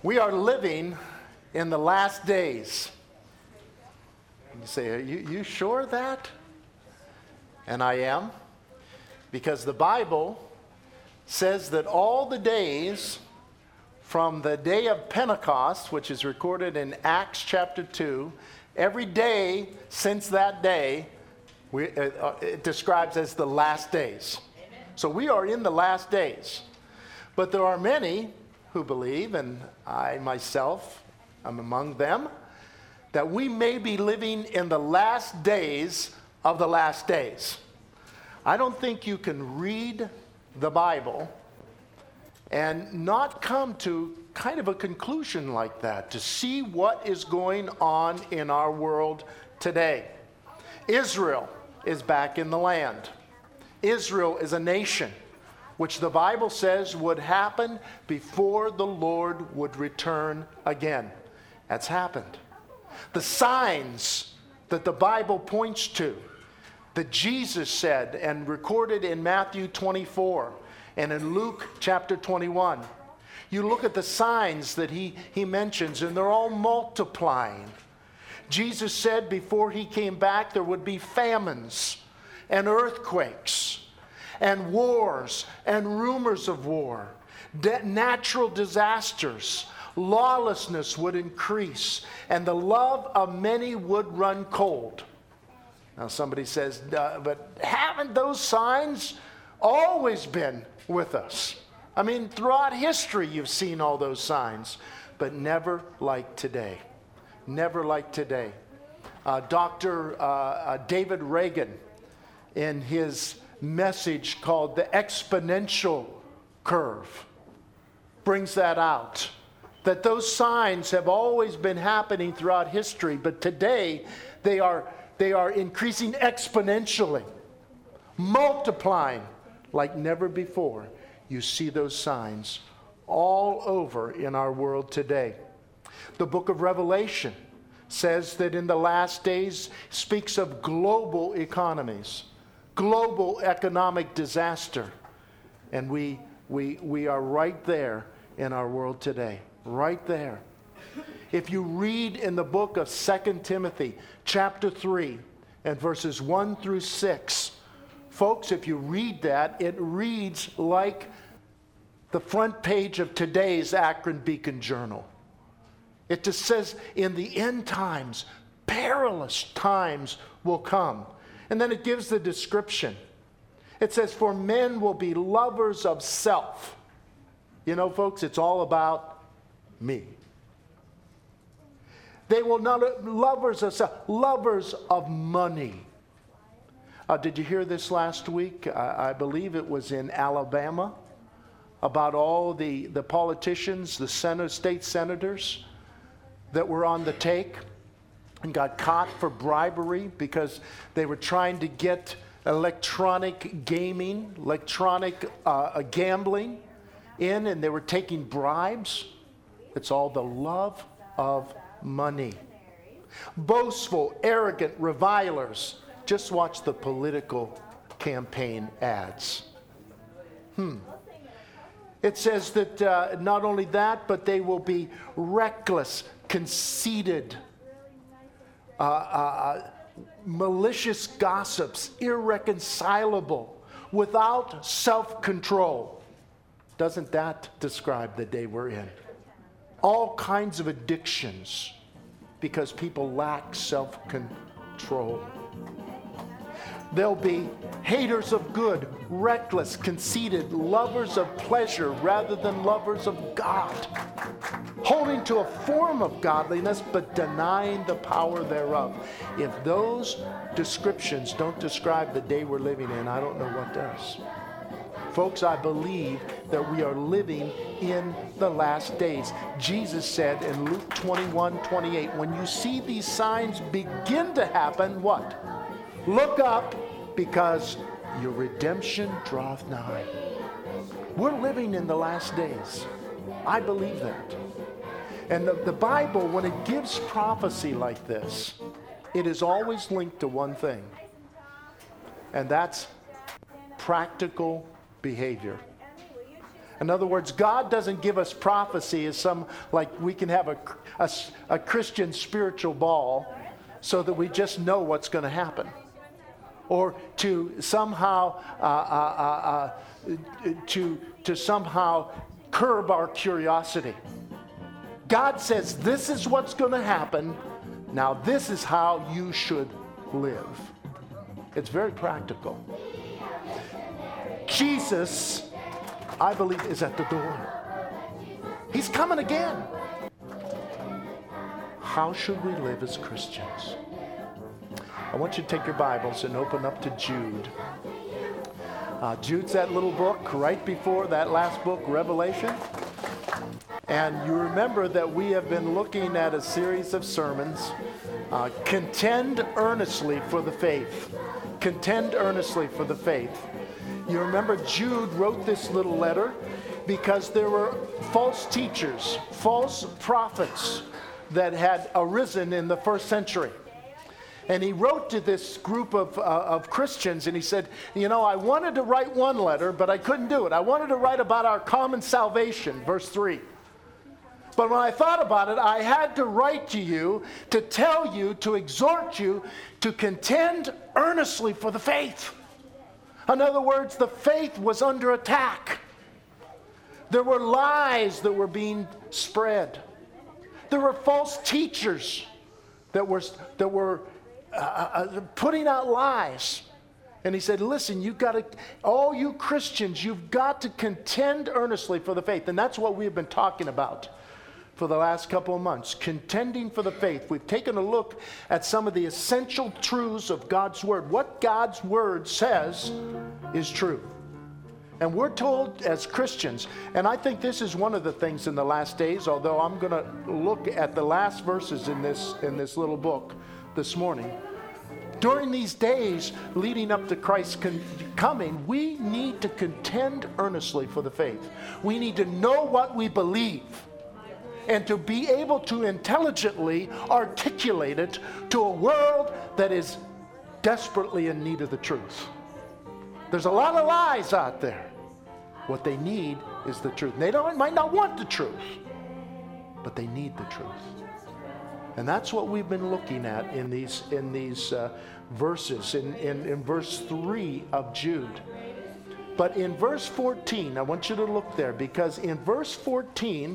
We are living in the last days. You say, are you sure of that? And I am, because the Bible says that all the days from the day of Pentecost, which is recorded in Acts chapter 2, every day since that day, it describes as the last days. So we are in the last days. But there are many who believe, and I myself am among them, that we may be living in the last days of the last days. I don't think you can read the Bible and not come to kind of a conclusion like that, to see what is going on in our world today. Israel is back in the land. Israel is a nation which the Bible says would happen before the Lord would return again. That's happened. The signs that the Bible points to, that Jesus said and recorded in Matthew 24 and in Luke chapter 21. You look at the signs that he mentions, and they're all multiplying. Jesus said before he came back there would be famines and earthquakes and wars and rumors of war, natural disasters. Lawlessness would increase, and the love of many would run cold. Now somebody says, but haven't those signs always been with us? I mean, throughout history you've seen all those signs, but never like today. Never like today. Dr. David Reagan, in his message called The Exponential Curve, brings that out. That those signs have always been happening throughout history, but today they are increasing exponentially, multiplying like never before. You see those signs all over in our world today. The book of Revelation says that in the last days speaks of global economies, global economic disaster. And we are right there in our world today, right there. If you read in the book of 2 Timothy chapter 3 and verses 1 through 6, folks, if you read that, it reads like the front page of today's Akron Beacon Journal. It just says, in the end times, perilous times will come. And then it gives the description. It says, for men will be lovers of self. You know, folks, it's all about me. They will not lovers of self, lovers of money. Did you hear this last week? I believe it was in Alabama, about all the politicians, the state senators that were on the take and got caught for bribery because they were trying to get electronic gaming, electronic gambling in, and they were taking bribes. It's all the love of money. Boastful, arrogant revilers. Just watch the political campaign ads. It says that not only that, but they will be reckless, conceited, malicious gossips, irreconcilable, without self-control. Doesn't that describe the day we're in? All kinds of addictions because people lack self-control. They'll be haters of good, reckless, conceited, lovers of pleasure rather than lovers of God, holding to a form of godliness but denying the power thereof. If those descriptions don't describe the day we're living in, I don't know what does. Folks, I believe that we are living in the last days. Jesus said in Luke 21:28, when you see these signs begin to happen, what? Look up, because your redemption draweth nigh. We're living in the last days. I believe that. And the Bible, when it gives prophecy like this, it is always linked to one thing, and that's practical behavior. In other words, God doesn't give us prophecy as like we can have a Christian spiritual ball so that we just know what's going to happen. Or to somehow to somehow curb our curiosity. God says, this is what's going to happen. Now this is how you should live. It's very practical. Jesus, I believe, is at the door. He's coming again. How should we live as Christians? I want you to take your Bibles and open up to Jude. Jude's that little book right before that last book, Revelation. And you remember that we have been looking at a series of sermons, Contend Earnestly for the Faith. Contend earnestly for the faith. You remember Jude wrote this little letter because there were false teachers, false prophets that had arisen in the first century. And he wrote to this group of Christians, and he said, you know, I wanted to write one letter, but I couldn't do it. I wanted to write about our common salvation, verse 3. But when I thought about it, I had to write to you, to tell you, to exhort you, to contend earnestly for the faith. In other words, the faith was under attack. There were lies that were being spread. There were false teachers that were putting out lies. And he said, listen, all you Christians, you've got to contend earnestly for the faith. And that's what we've been talking about for the last couple of months, contending for the faith. We've taken a look at some of the essential truths of God's Word. What God's Word says is true. And we're told as Christians, and I think this is one of the things in the last days, although I'm going to look at the last verses in this little book this morning. During these days leading up to Christ's coming, we need to contend earnestly for the faith. We need to know what we believe and to be able to intelligently articulate it to a world that is desperately in need of the truth. There's a lot of lies out there. What they need is the truth. They might not want the truth, but they need the truth. And that's what we've been looking at in these verses, in verse 3 of Jude. But in verse 14, I want you to look there, because in verse 14,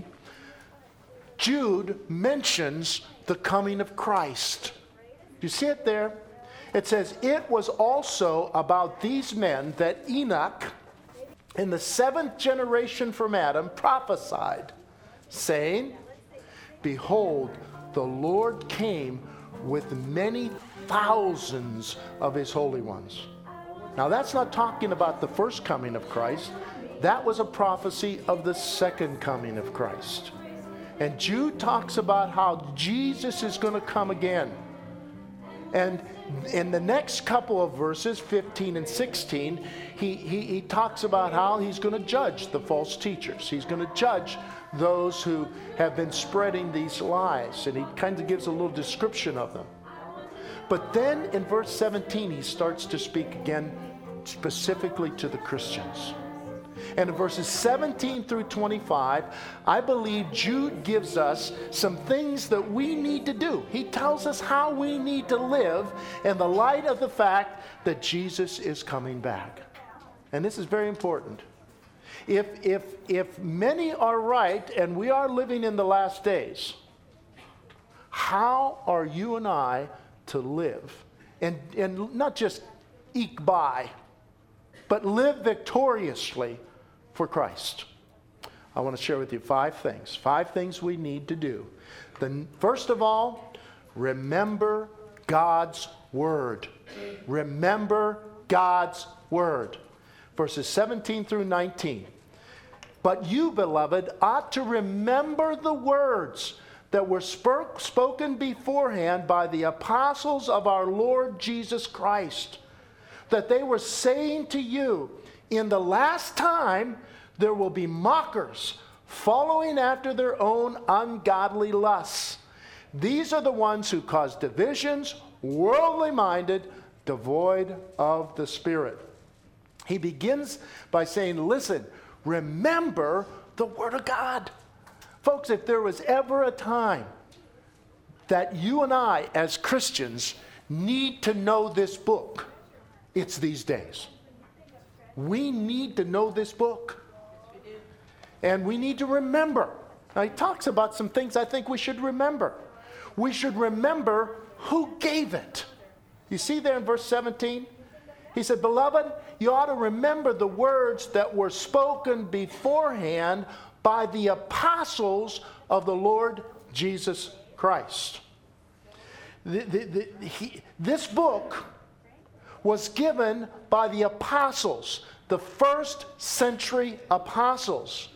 Jude mentions the coming of Christ. Do you see it there? It says, it was also about these men that Enoch, in the 7th generation from Adam, prophesied, saying, behold, the Lord came with many thousands of his holy ones. Now that's not talking about the first coming of Christ. That was a prophecy of the second coming of Christ. And Jude talks about how Jesus is going to come again. And in the next couple of verses, 15 and 16, he talks about how he's going to judge the false teachers. He's going to judge those who have been spreading these lies. And he kind of gives a little description of them. But then in verse 17, he starts to speak again specifically to the Christians. And in verses 17 through 25, I believe Jude gives us some things that we need to do. He tells us how we need to live in the light of the fact that Jesus is coming back. And this is very important. If many are right and we are living in the last days, how are you and I to live? And not just eke by, but live victoriously for Christ. I want to share with you 5 things we need to do. First of all, remember God's Word. Remember God's Word. Verses 17 through 19. But you, beloved, ought to remember the words that were spoken beforehand by the apostles of our Lord Jesus Christ, that they were saying to you, in the last time, there will be mockers following after their own ungodly lusts. These are the ones who cause divisions, worldly minded, devoid of the Spirit. He begins by saying, listen, remember the Word of God. Folks, if there was ever a time that you and I as Christians need to know this book, it's these days. We need to know this book. And we need to remember. Now, he talks about some things I think we should remember. We should remember who gave it. You see there in verse 17? He said, beloved, you ought to remember the words that were spoken beforehand by the apostles of the Lord Jesus Christ. This book was given by the apostles, the first century apostles,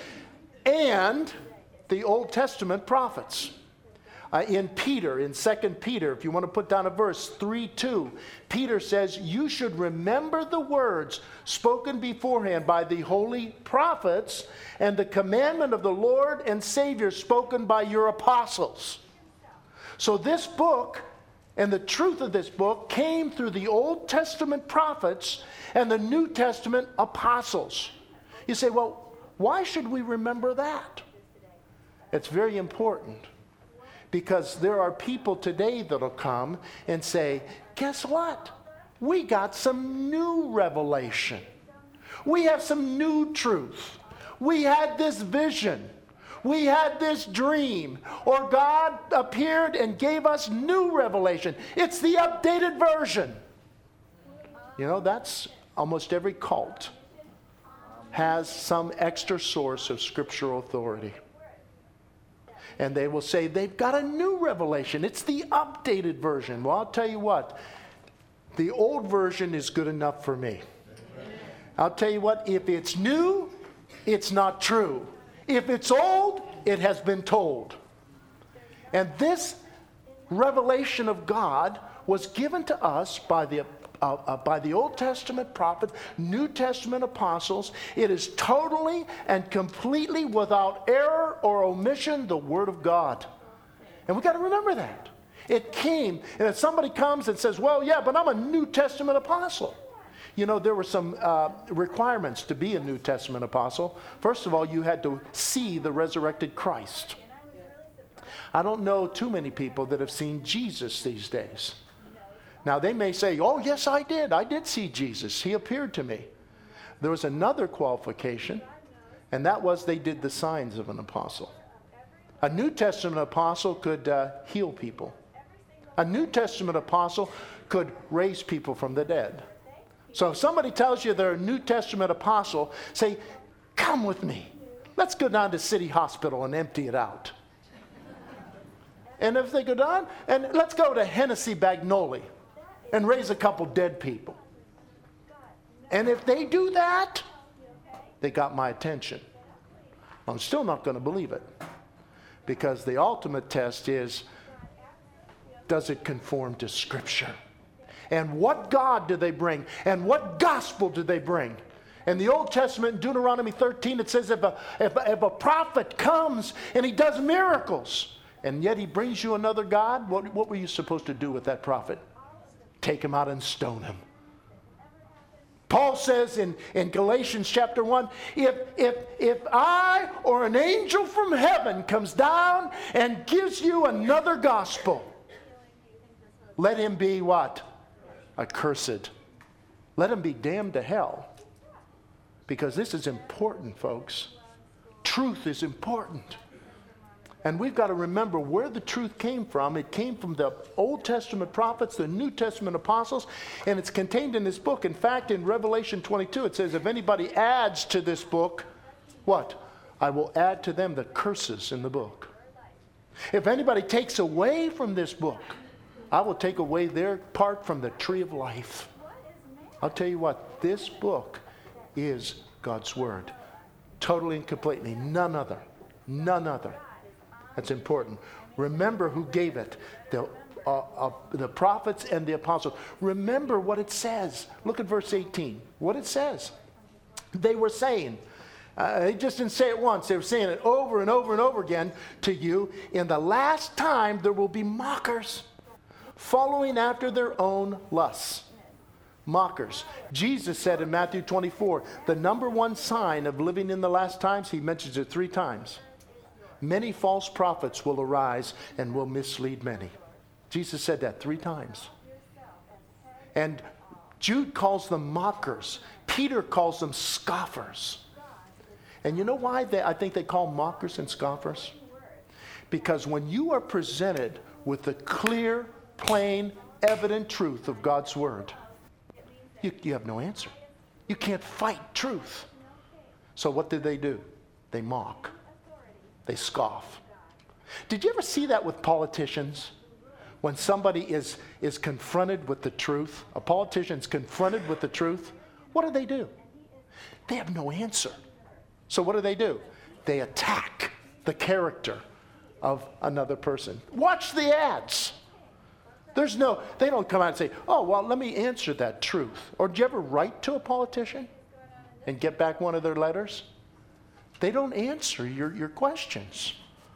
and the Old Testament prophets. In Peter, in 2 Peter, if you want to put down a verse, 3:2, Peter says, you should remember the words spoken beforehand by the holy prophets and the commandment of the Lord and Savior spoken by your apostles. So this book and the truth of this book came through the Old Testament prophets and the New Testament apostles. You say, well, why should we remember that? It's very important. Because there are people today that'll come and say, guess what? We got some new revelation. We have some new truth. We had this vision. We had this dream. Or God appeared and gave us new revelation. It's the updated version. You know, that's almost every cult has some extra source of scriptural authority. And they will say they've got a new revelation. It's the updated version. Well, I'll tell you what. The old version is good enough for me. I'll tell you what. If it's new, it's not true. If it's old, it has been told. And this revelation of God was given to us by the Old Testament prophets, New Testament apostles. It is totally and completely without error or omission the Word of God. And we've got to remember that. It came, and if somebody comes and says, well, yeah, but I'm a New Testament apostle. You know, there were some requirements to be a New Testament apostle. First of all, you had to see the resurrected Christ. I don't know too many people that have seen Jesus these days. Now, they may say, oh, yes, I did. I did see Jesus. He appeared to me. There was another qualification, and that was they did the signs of an apostle. A New Testament apostle could heal people. A New Testament apostle could raise people from the dead. So if somebody tells you they're a New Testament apostle, say, come with me. Let's go down to City Hospital and empty it out. And if they go down, and let's go to Hennessy Bagnoli and raise a couple dead people. And if they do that, they got my attention. I'm still not going to believe it. Because the ultimate test is, does it conform to Scripture? And what God do they bring? And what gospel do they bring? In the Old Testament, in Deuteronomy 13, it says if a prophet comes and he does miracles, and yet he brings you another God, what were you supposed to do with that prophet? Take him out and stone him. Paul says in Galatians chapter 1, if I or an angel from heaven comes down and gives you another gospel, let him be what? Accursed. Let him be damned to hell. Because this is important, folks. Truth is important. And we've got to remember where the truth came from. It came from the Old Testament prophets, the New Testament apostles, and it's contained in this book. In fact, in Revelation 22, it says, if anybody adds to this book, what? I will add to them the curses in the book. If anybody takes away from this book, I will take away their part from the tree of life. I'll tell you what, this book is God's Word. Totally and completely. None other. None other. That's important. Remember who gave it. The prophets and the apostles. Remember what it says. Look at verse 18. What it says. They were saying, they just didn't say it once. They were saying it over and over and over again to you. In the last time there will be mockers following after their own lusts. Mockers. Jesus said in Matthew 24, the number one sign of living in the last times, he mentions it 3 times. Many false prophets will arise and will mislead many. Jesus said that 3 times. And Jude calls them mockers. Peter calls them scoffers. And you know why I think they call mockers and scoffers? Because when you are presented with the clear, plain, evident truth of God's word, you have no answer. You can't fight truth. So what do? They mock. They scoff. Did you ever see that with politicians? When somebody is confronted with the truth, a politician's confronted with the truth, what do? They have no answer. So what do? They attack the character of another person. Watch the ads. They don't come out and say, oh, well, let me answer that truth. Or did you ever write to a politician and get back one of their letters? They don't answer your questions.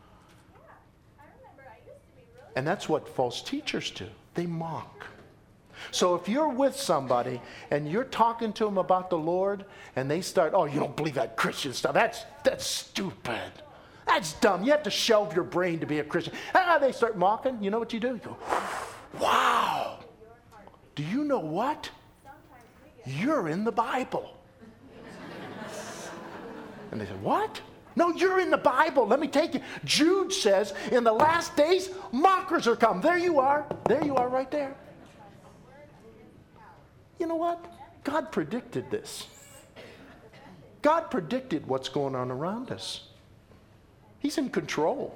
And that's what false teachers do. They mock. So if you're with somebody and you're talking to them about the Lord and they start, oh, you don't believe that Christian stuff. That's stupid. That's dumb. You have to shelve your brain to be a Christian. They start mocking. You know what you do? You go, wow. Do you know what? You're in the Bible. And they say, what? No, you're in the Bible. Let me take you. Jude says, in the last days, mockers are come. There you are. There you are right there. You know what? God predicted this. God predicted what's going on around us. He's in control.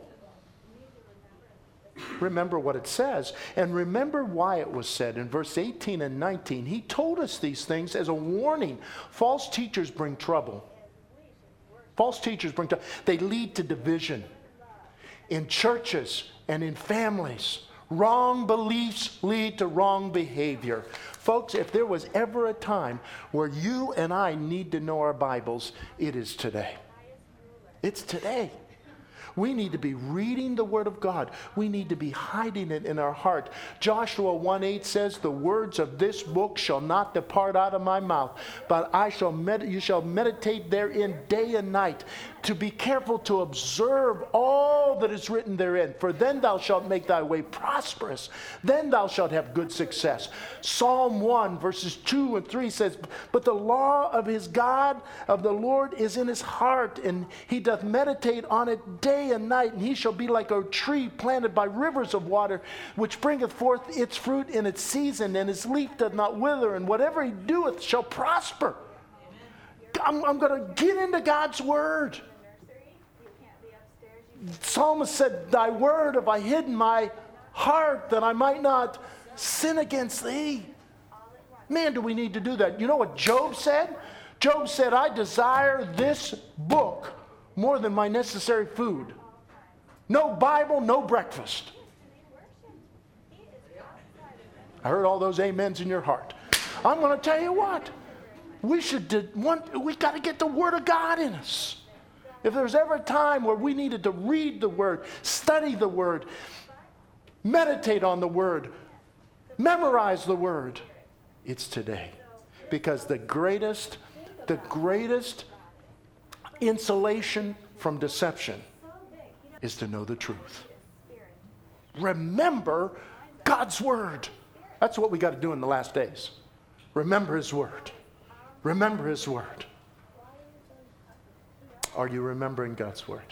Remember what it says, and remember why it was said in verse 18 and 19. He told us these things as a warning. False teachers bring trouble. False teachers bring trouble. They lead to division in churches and in families. Wrong beliefs lead to wrong behavior. Folks, if there was ever a time where you and I need to know our Bibles, it is today. It's today. We need to be reading the Word of God. We need to be hiding it in our heart. Joshua 1:8 says, the words of this book shall not depart out of my mouth, but you shall meditate therein day and night, to be careful to observe all that is written therein. For then thou shalt make thy way prosperous. Then thou shalt have good success. Psalm 1 verses 2 and 3 says, but the law of his God, of the Lord, is in his heart, and he doth meditate on it day and night. And he shall be like a tree planted by rivers of water, which bringeth forth its fruit in its season, and his leaf doth not wither, and whatever he doeth shall prosper. I'm going to get into God's word. Psalmist said, thy word have I hid in my heart, that I might not sin against thee. Man, do we need to do that. You know what Job said? Job said, I desire this book more than my necessary food. No Bible, no breakfast. I heard all those amens in your heart. I'm going to tell you what. We got to get the Word of God in us. If there's ever a time where we needed to read the Word, study the Word, meditate on the Word, memorize the Word, it's today. Because the greatest insulation from deception is to know the truth. Remember God's Word. That's what we got to do in the last days. Remember His Word. Remember His Word. Are you remembering God's Word?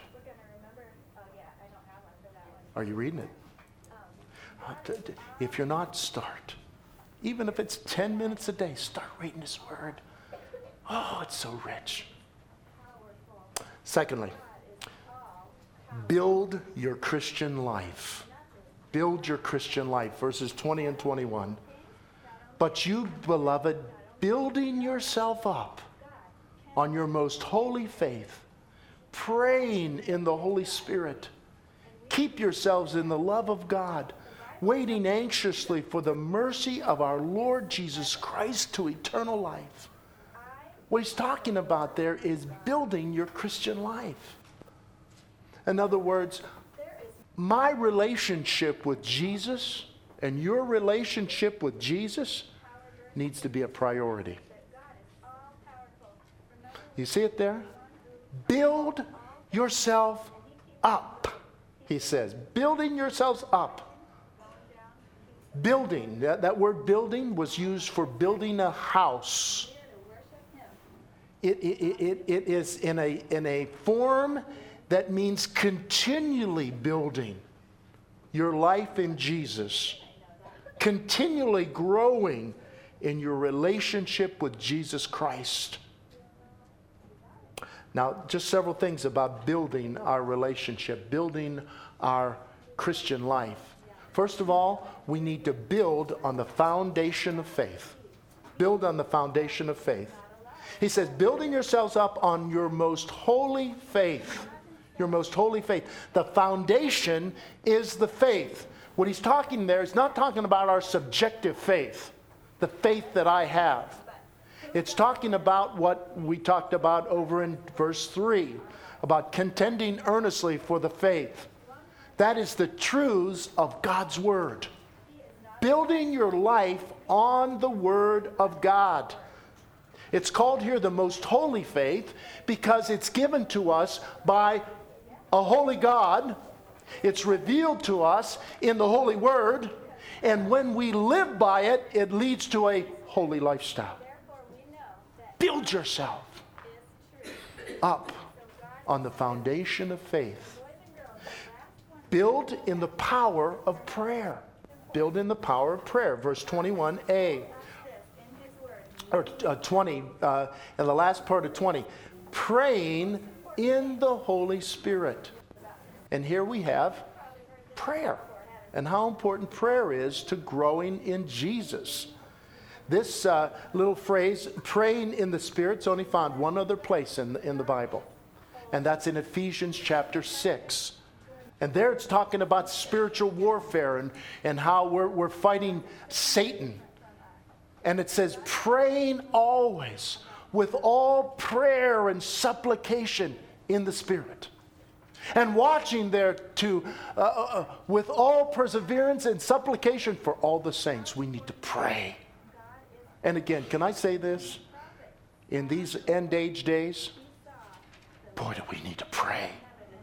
Are you reading it? If you're not, start. Even if it's 10 minutes a day, start reading His Word. Oh, it's so rich. Secondly, build your Christian life. Build your Christian life. Verses 20 and 21. But you, beloved, building yourself up on your most holy faith, praying in the Holy Spirit. Keep yourselves in the love of God, waiting anxiously for the mercy of our Lord Jesus Christ to eternal life. What he's talking about there is building your Christian life. In other words, my relationship with Jesus and your relationship with Jesus needs to be a priority. You see it there? Build yourself up, he says. Building yourselves up. Building, that word building was used for building a house. It is in a form that means continually building your life in Jesus, continually growing in your relationship with Jesus Christ. Now, just several things about building our relationship, building our Christian life. First of all, we need to build on the foundation of faith. Build on the foundation of faith. He says, building yourselves up on your most holy faith. Your most holy faith. The foundation is the faith. What he's talking there is not talking about our subjective faith, the faith that I have. It's talking about what we talked about over in verse 3, about contending earnestly for the faith. That is the truths of God's Word. Building your life on the Word of God. It's called here the most holy faith because it's given to us by a holy God. It's revealed to us in the Holy Word. And when we live by it, it leads to a holy lifestyle. Build yourself up on the foundation of faith. Build in the power of prayer. Build in the power of prayer. Verse 21a. Or 20, and the last part of 20. Praying in the Holy Spirit. And here we have prayer. And how important prayer is to growing in Jesus. This little phrase, praying in the Spirit, is only found one other place in the Bible. And that's in Ephesians chapter 6. And there it's talking about spiritual warfare and how we're fighting Satan. And it says, praying always with all prayer and supplication in the Spirit. And watching there to, with all perseverance and supplication for all the saints. We need to pray. And again, can I say this? In these end age days, boy, do we need to pray.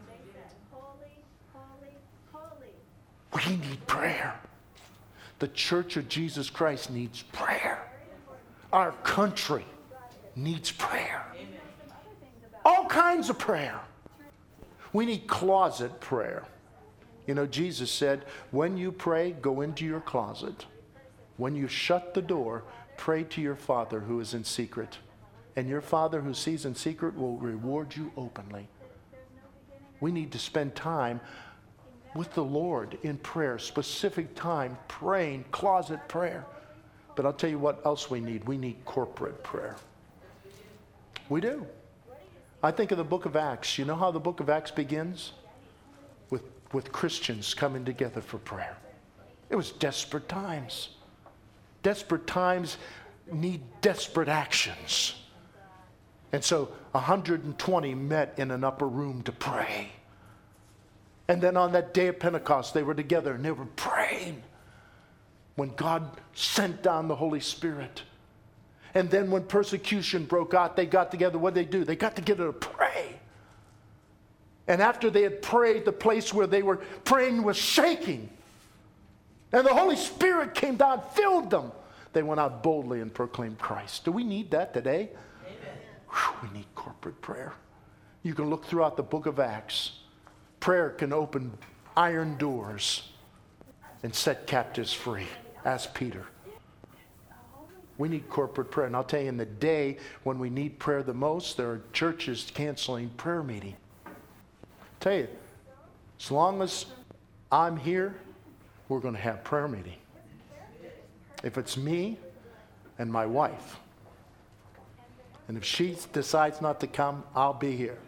We need prayer. The Church of Jesus Christ needs prayer. Our country needs prayer. All kinds of prayer. We need closet prayer. You know, Jesus said, when you pray, go into your closet. When you shut the door, pray to your Father who is in secret. And your Father who sees in secret will reward you openly. We need to spend time with the Lord in prayer, specific time, praying, closet prayer. But I'll tell you what else we need. We need corporate prayer. We do. I think of the book of Acts. You know how the book of Acts begins? With Christians coming together for prayer. It was desperate times. Desperate times need desperate actions. And so 120 met in an upper room to pray. And then on that day of Pentecost, they were together and they were praying when God sent down the Holy Spirit. And then when persecution broke out, they got together. What did they do? They got together to pray. And after they had prayed, the place where they were praying was shaking. And the Holy Spirit came down, filled them. They went out boldly and proclaimed Christ. Do we need that today? Amen. We need corporate prayer. You can look throughout the book of Acts. Prayer can open iron doors and set captives free. Ask Peter. We need corporate prayer. And I'll tell you, in the day when we need prayer the most, there are churches canceling prayer meeting. I'll tell you, as long as I'm here, we're going to have prayer meeting. If it's me and my wife, and if she decides not to come, I'll be here.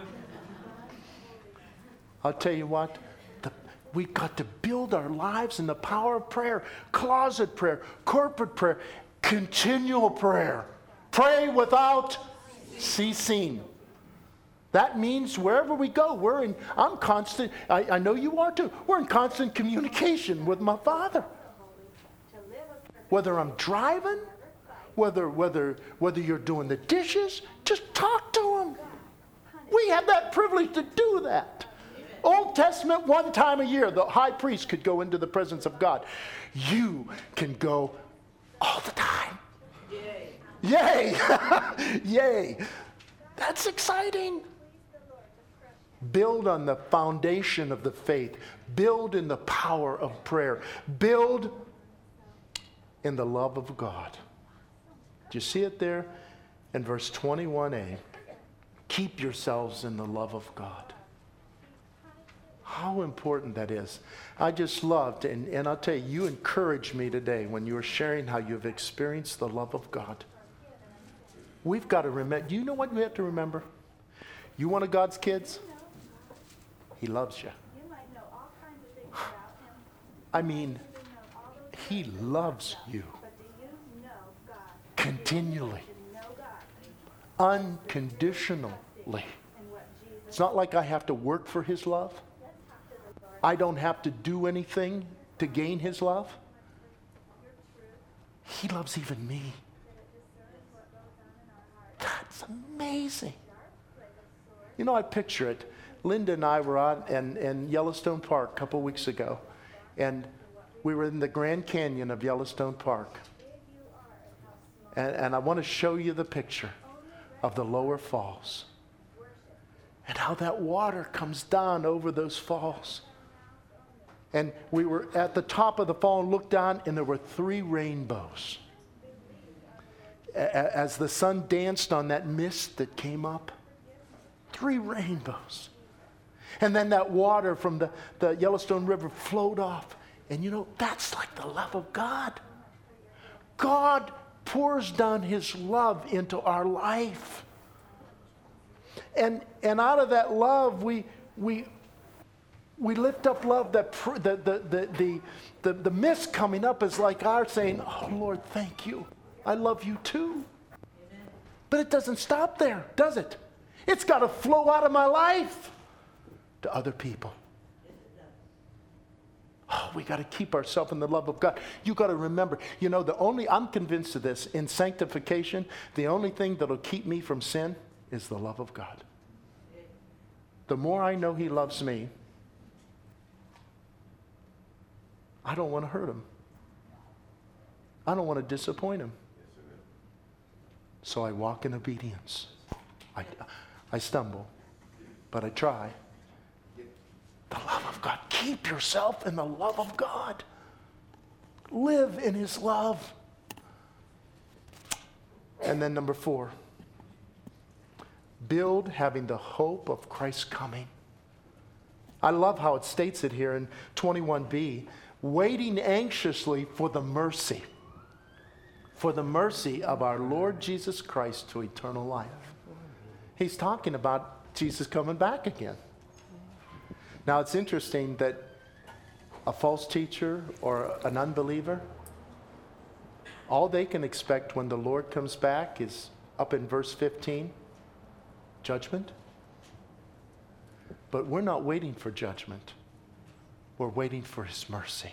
I'll tell you what, we've got to build our lives in the power of prayer, closet prayer, corporate prayer, continual prayer. Pray without ceasing. That means wherever we go, I'm constant, I know you are too, we're in constant communication with my Father. Whether I'm driving whether you're doing the dishes, just talk to him. We have that privilege to do that. Old Testament, one time a year, the high priest could go into the presence of God. You can go all the time. Yay! Yay! That's exciting. Build on the foundation of the faith. Build in the power of prayer. Build in the love of God. Do you see it there in verse 21a? Keep yourselves in the love of God. How important that is. I just loved, and I'll tell you, you encouraged me today when you were sharing how you've experienced the love of God. We've got to remember, do you know what we have to remember? You one of God's kids? He loves you. I mean, he loves you. Continually. Unconditionally. It's not like I have to work for his love. I don't have to do anything to gain his love. He loves even me. That's amazing. You know, I picture it. Linda and I were out in Yellowstone Park a couple weeks ago, and we were in the Grand Canyon of Yellowstone Park. And I want to show you the picture of the lower falls and how that water comes down over those falls. And we were at the top of the fall and looked down, and there were 3 rainbows. As the sun danced on that mist that came up, 3 rainbows. And then that water from the Yellowstone River flowed off. And you know, that's like the love of God. God pours down his love into our life. And out of that love, we lift up love. That the mist coming up is like our saying, "Oh Lord, thank you. I love you too." But it doesn't stop there, does it? It's got to flow out of my life to other people. Oh, we got to keep ourselves in the love of God. You got to remember, you know, I'm convinced of this, in sanctification, the only thing that'll keep me from sin is the love of God. The more I know he loves me, I don't want to hurt him. I don't want to disappoint him. So I walk in obedience. I stumble, but I try. The love of God. Keep yourself in the love of God. Live in his love. And then number 4, build having the hope of Christ's coming. I love how it states it here in 21b, waiting anxiously for the mercy of our Lord Jesus Christ to eternal life. He's talking about Jesus coming back again. Now, it's interesting that a false teacher or an unbeliever, all they can expect when the Lord comes back is up in verse 15, judgment. But we're not waiting for judgment. We're waiting for his mercy.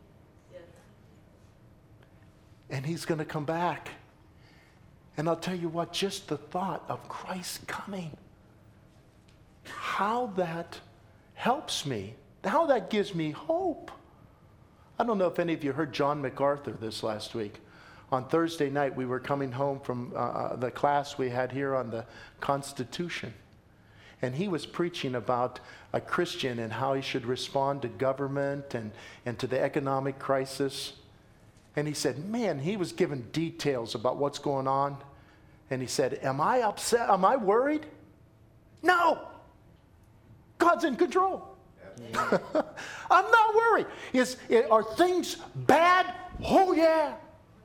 And he's going to come back. And I'll tell you what, just the thought of Christ coming, how that helps me, how that gives me hope. I don't know if any of you heard John MacArthur this last week. On Thursday night, we were coming home from the class we had here on the Constitution. And he was preaching about a Christian and how he should respond to government and to the economic crisis. And he said, man, he was given details about what's going on. And he said, am I upset? Am I worried? No. God's in control. I'm not worried. Are things bad? Oh, yeah.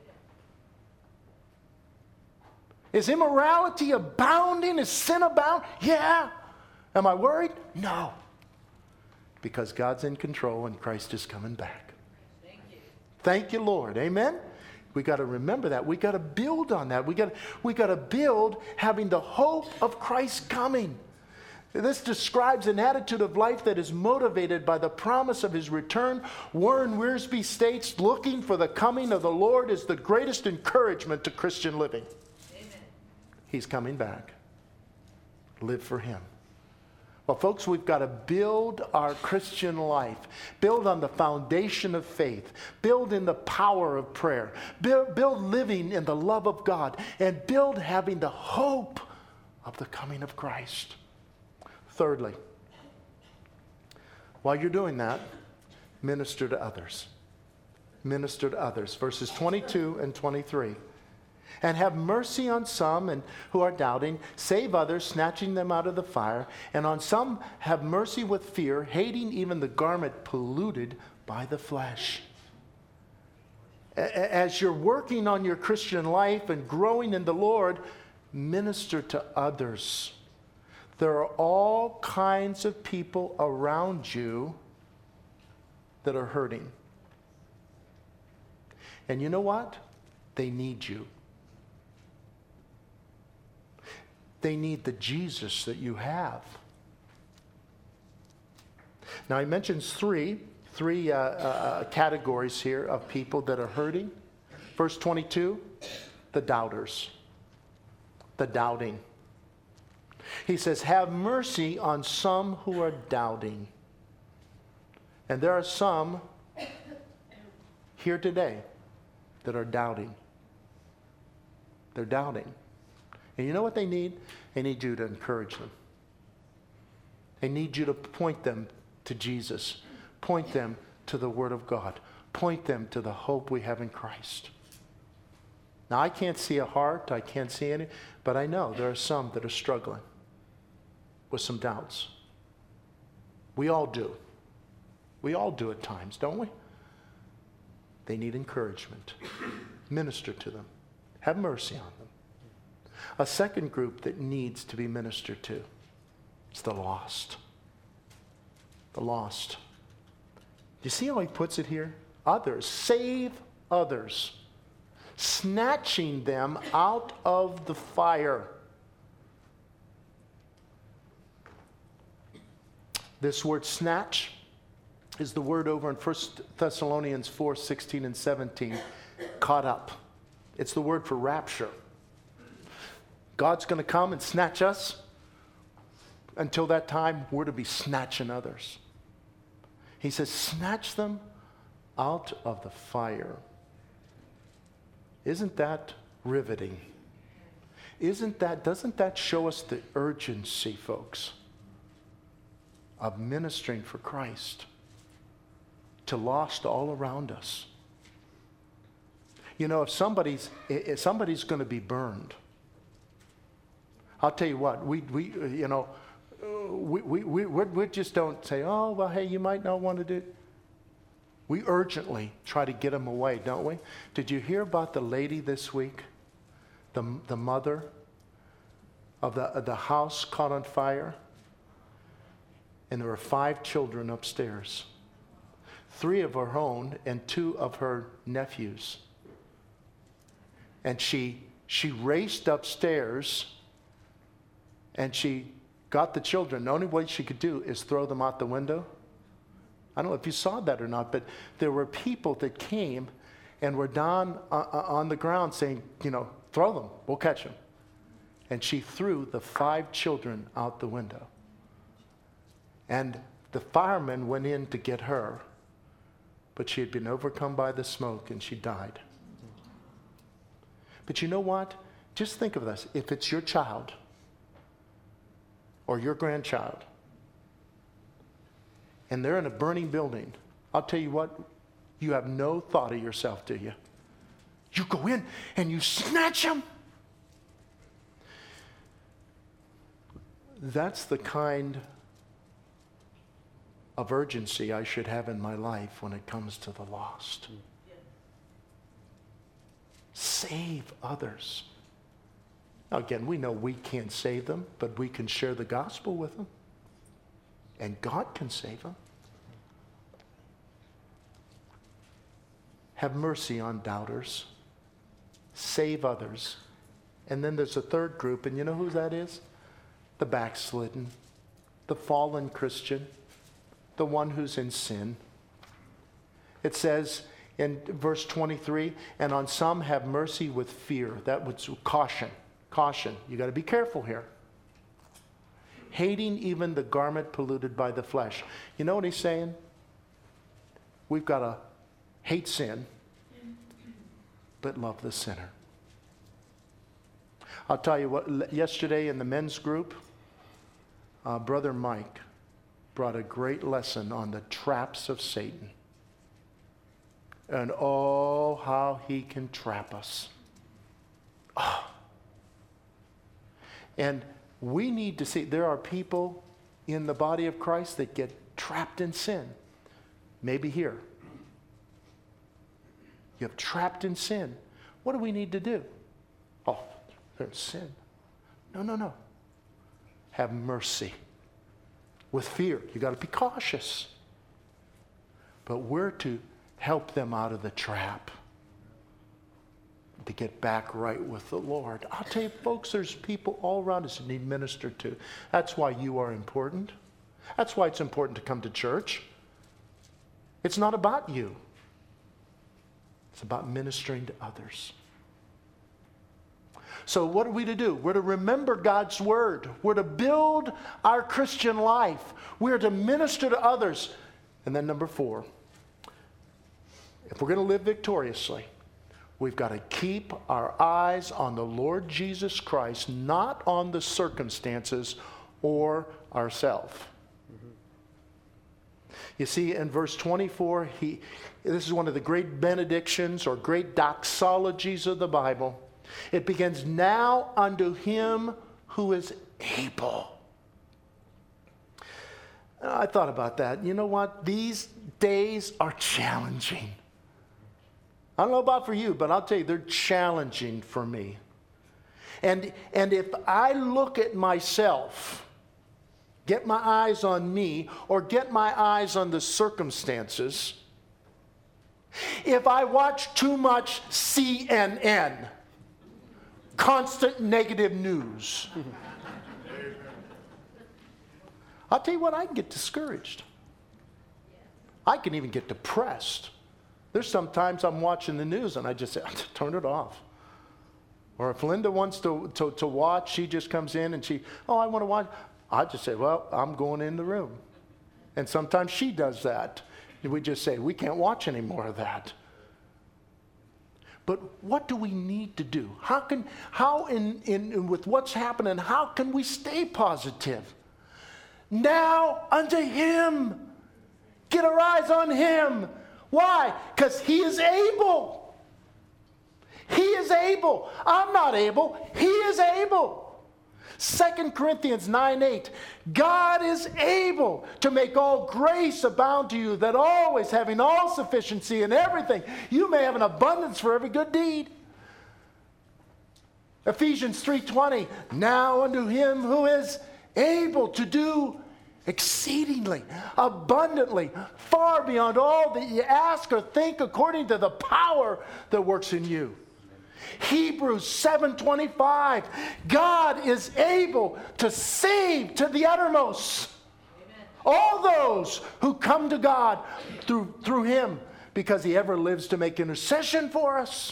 Is immorality abounding? Is sin abound? Yeah. Am I worried? No. Because God's in control and Christ is coming back. Thank you, Lord. Amen? We got to remember that. We got to build on that. We got to build having the hope of Christ coming. This describes an attitude of life that is motivated by the promise of his return. Warren Wiersbe states, looking for the coming of the Lord is the greatest encouragement to Christian living. Amen. He's coming back. Live for him. Well, folks, we've got to build our Christian life, build on the foundation of faith, build in the power of prayer, build living in the love of God, and build having the hope of the coming of Christ. Thirdly, while you're doing that, minister to others. Minister to others. Verses 22 and 23. And have mercy on some and who are doubting, save others, snatching them out of the fire, and on some have mercy with fear, hating even the garment polluted by the flesh. As you're working on your Christian life and growing in the Lord, minister to others. There are all kinds of people around you that are hurting. And you know what? They need you. They need the Jesus that you have. Now, he mentions three categories here of people that are hurting. Verse 22, the doubters. The doubting. He says, have mercy on some who are doubting. And there are some here today that are doubting. They're doubting. And you know what they need? They need you to encourage them. They need you to point them to Jesus. Point them to the Word of God. Point them to the hope we have in Christ. Now, I can't see a heart. I can't see any. But I know there are some that are struggling with some doubts. We all do. We all do at times, don't we? They need encouragement. Minister to them. Have mercy on them. A second group that needs to be ministered to is the lost. The lost. Do you see how he puts it here? Others. Save others. Snatching them out of the fire. This word snatch is the word over in 1 Thessalonians 4, 16 and 17. Caught up. It's the word for rapture. God's going to come and snatch us. Until that time, we're to be snatching others. He says, snatch them out of the fire. Isn't that riveting? Doesn't that show us the urgency, folks, of ministering for Christ to lost all around us? You know, if somebody's going to be burned, I'll tell you what, we just don't say, oh, well, hey, you might not want to do it. We urgently try to get them away, don't we? Did you hear about the lady this week? The mother of the house caught on fire? And there were 5 children upstairs. 3 of her own and 2 of her nephews. And she raced upstairs and she got the children. The only way she could do is throw them out the window. I don't know if you saw that or not, but there were people that came and were down on the ground saying, throw them, we'll catch them. And she threw the 5 children out the window. And the firemen went in to get her, but she had been overcome by the smoke and she died. But you know what? Just think of this. If it's your child or your grandchild, and they're in a burning building, I'll tell you what, you have no thought of yourself, do you? You go in and you snatch them. That's the kind of urgency I should have in my life when it comes to the lost. Save others. Now again, we know we can't save them, but we can share the gospel with them. And God can save them. Have mercy on doubters. Save others. And then there's a third group, and you know who that is? The backslidden. the fallen Christian, the one who's in sin. It says in verse 23, and on some have mercy with fear. That was caution. Caution. You got to be careful here. Hating even the garment polluted by the flesh. You know what he's saying? We've got to hate sin, but love the sinner. I'll tell you what, yesterday in the men's group, Brother Mike brought a great lesson on the traps of Satan. And oh, how he can trap us. Oh. And we need to see, there are people in the body of Christ that get trapped in sin. Maybe here. You're trapped in sin. What do we need to do? Oh, there's sin. No. Have mercy. With fear. You got to be cautious. But we're to help them out of the trap. To get back right with the Lord. I'll tell you, folks, there's people all around us that need ministered to. That's why you are important. That's why it's important to come to church. It's not about you. It's about ministering to others. So what are we to do? We're to remember God's word. We're to build our Christian life. We're to minister to others. And then number 4, if we're going to live victoriously, we've got to keep our eyes on the Lord Jesus Christ, not on the circumstances or ourselves. You see, in verse 24, this is one of the great benedictions or great doxologies of the Bible. It begins, now unto him who is able. I thought about that. You know what? These days are challenging. I don't know about for you, but I'll tell you, they're challenging for me. And if I look at myself, get my eyes on me, or get my eyes on the circumstances, if I watch too much CNN, constant negative news, I'll tell you what, I can get discouraged. I can even get depressed. There's sometimes I'm watching the news and I just say, turn it off. Or if Linda wants to watch, she just comes in and I want to watch. I just say, well, I'm going in the room. And sometimes she does that. And we just say, we can't watch any more of that. But what do we need to do? With what's happening, how can we stay positive? Now unto him. Get our eyes on him. Why? Because he is able. He is able. I'm not able. He is able. 2 Corinthians 9:8. God is able to make all grace abound to you, that always having all sufficiency in everything, you may have an abundance for every good deed. Ephesians 3:20. Now unto him who is able to do exceedingly, abundantly, far beyond all that you ask or think, according to the power that works in you. Hebrews 7:25. God is able to save to the uttermost. Amen. All those who come to God through him, because he ever lives to make intercession for us.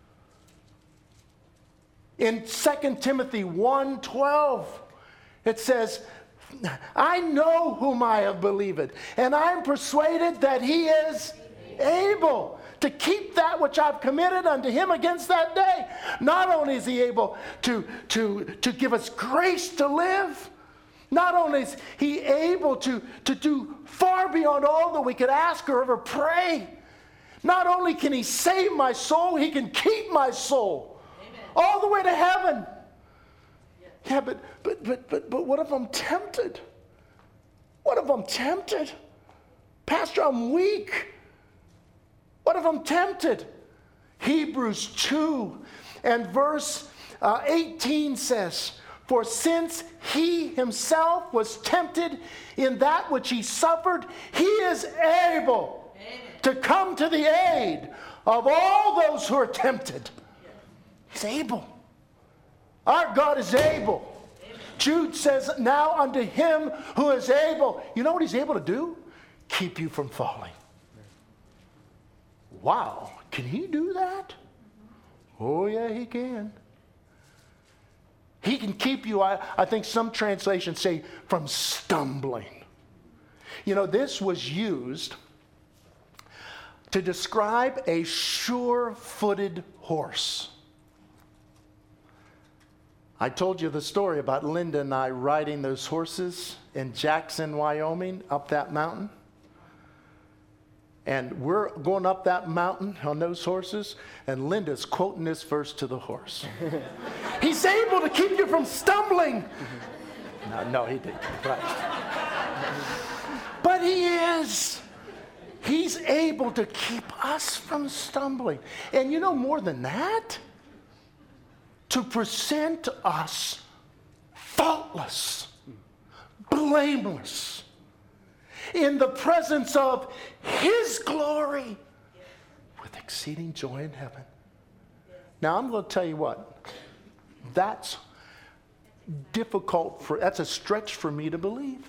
In 2 Timothy 1:12, it says, I know whom I have believed, and I am persuaded that he is able to keep that which I've committed unto him against that day. Not only is he able to give us grace to live, not only is he able to do far beyond all that we could ask or ever pray. Not only can he save my soul, he can keep my soul. Amen. All the way to heaven. Yeah, but what if I'm tempted? What if I'm tempted? Pastor, I'm weak. What if I'm tempted? Hebrews 2 and verse 18 says, for since he himself was tempted in that which he suffered, he is able to come to the aid of all those who are tempted. He's able. Our God is able. Jude says, now unto him who is able. You know what he's able to do? Keep you from falling. Wow, can he do that? Oh yeah, he can. He can keep you, I think some translations say, from stumbling. You know, this was used to describe a sure-footed horse. I told you the story about Linda and I riding those horses in Jackson, Wyoming, up that mountain. And we're going up that mountain on those horses, and Linda's quoting this verse to the horse. He's able to keep you from stumbling. No, he didn't. Right. But he is. He's able to keep us from stumbling. And you know, more than that, to present us faultless, blameless, in the presence of his glory with exceeding joy in heaven. Now, I'm going to tell you what, that's difficult that's a stretch for me to believe.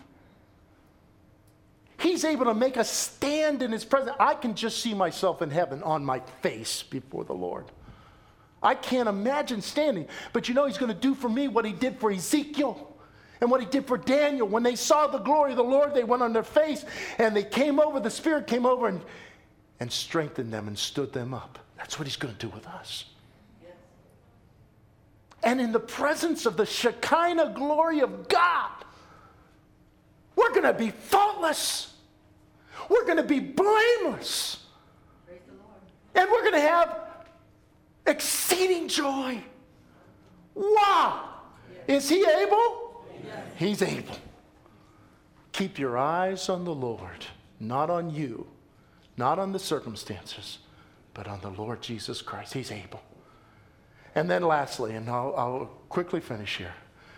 He's able to make us stand in his presence. I can just see myself in heaven on my face before the Lord. I can't imagine standing. But you know, he's going to do for me what he did for Ezekiel and what he did for Daniel. When they saw the glory of the Lord, they went on their face and they came over, the Spirit came over and strengthened them and stood them up. That's what he's going to do with us. Yes. And in the presence of the Shekinah glory of God, we're going to be faultless. We're going to be blameless. Praise the Lord. And we're going to have exceeding joy. Wow. Yes. Is he able? Yes. He's able. Keep your eyes on the Lord, not on you, not on the circumstances, but on the Lord Jesus Christ. He's able. And then lastly, and I'll quickly finish here,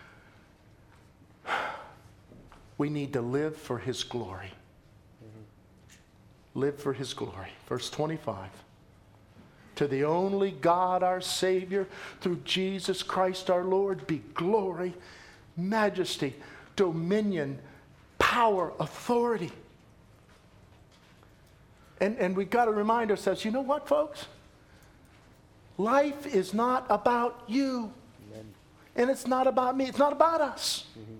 we need to live for his glory. Live for his glory. Verse 25. To the only God, our Savior, through Jesus Christ our Lord, be glory, majesty, dominion, power, authority. And we've got to remind ourselves, you know what, folks? Life is not about you. Amen. And it's not about me. It's not about us. Mm-hmm.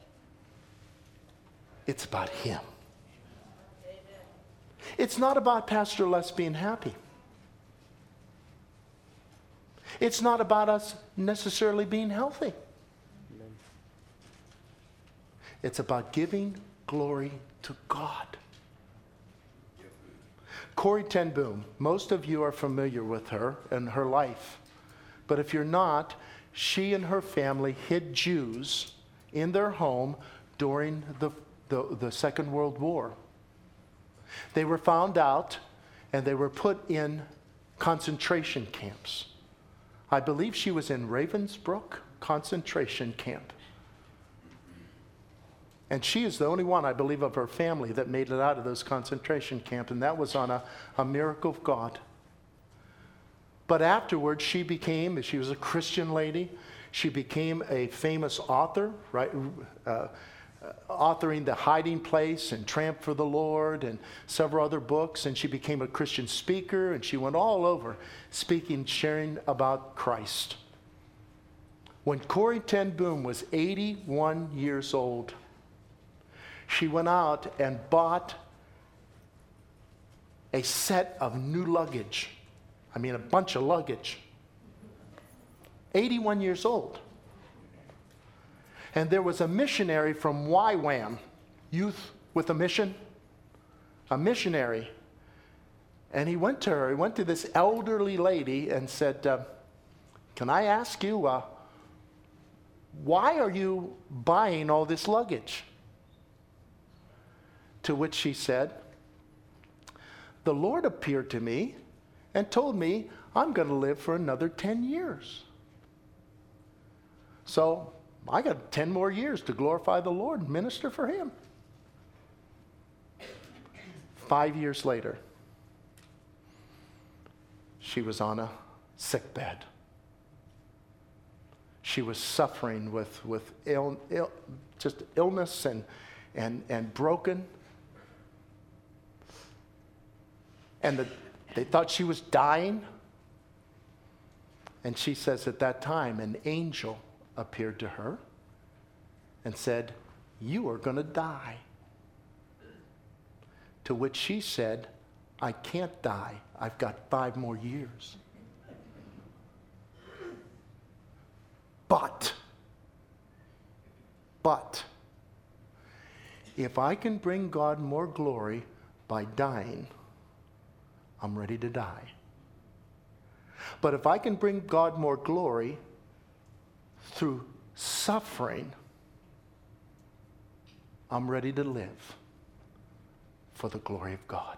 It's about him. Amen. It's not about Pastor Les being happy. It's not about us necessarily being healthy. Amen. It's about giving glory to God. Corrie ten Boom, most of you are familiar with her and her life. But if you're not, she and her family hid Jews in their home during the Second World War. They were found out and they were put in concentration camps. I believe she was in Ravensbrück concentration camp. And she is the only one, I believe, of her family that made it out of those concentration camps, and that was on a miracle of God. But afterwards, she was a Christian lady. She became a famous author, right? Authoring The Hiding Place and Tramp for the Lord and several other books. And she became a Christian speaker, and she went all over speaking, sharing about Christ. When Corrie ten Boom was 81 years old, she went out and bought a set of new luggage. I mean, a bunch of luggage. 81 years old. And there was a missionary from YWAM, Youth with a Mission, a missionary. And he went to her, he went to this elderly lady and said, can I ask you, why are you buying all this luggage? To which she said, the Lord appeared to me and told me I'm going to live for another 10 years. So I got 10 more years to glorify the Lord and minister for him. 5 years later, she was on a sick bed. She was suffering with just illness and broken. And they thought she was dying. And she says at that time, an angel appeared to her and said, "You are going to die." To which she said, "I can't die. I've got 5 more years." But, if I can bring God more glory by dying, I'm ready to die. But if I can bring God more glory through suffering, I'm ready to live for the glory of God.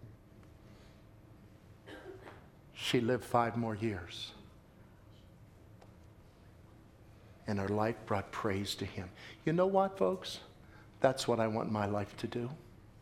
She lived 5 more years. And her life brought praise to him. You know what, folks? That's what I want my life to do.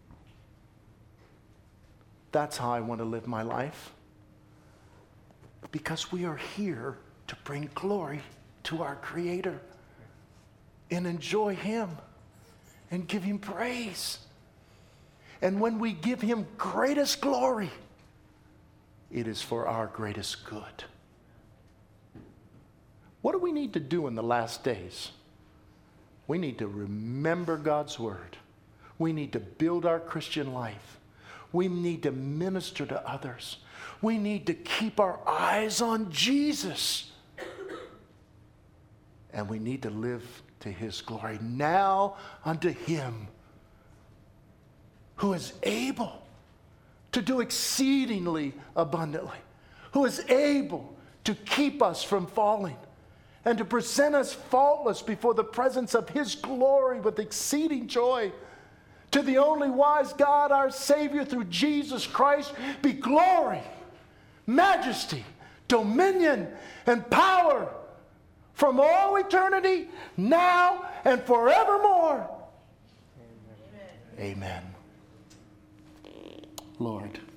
That's how I want to live my life. Because we are here to bring glory to our Creator and enjoy Him and give Him praise. And when we give Him greatest glory, it is for our greatest good. What do we need to do in the last days? We need to remember God's Word. We need to build our Christian life. We need to minister to others. We need to keep our eyes on Jesus. And we need to live to His glory. Now unto Him who is able to do exceedingly abundantly, who is able to keep us from falling, and to present us faultless before the presence of His glory with exceeding joy. To the only wise God, our Savior, through Jesus Christ, be glory, majesty, dominion, and power from all eternity, now and forevermore. Amen. Amen. Lord,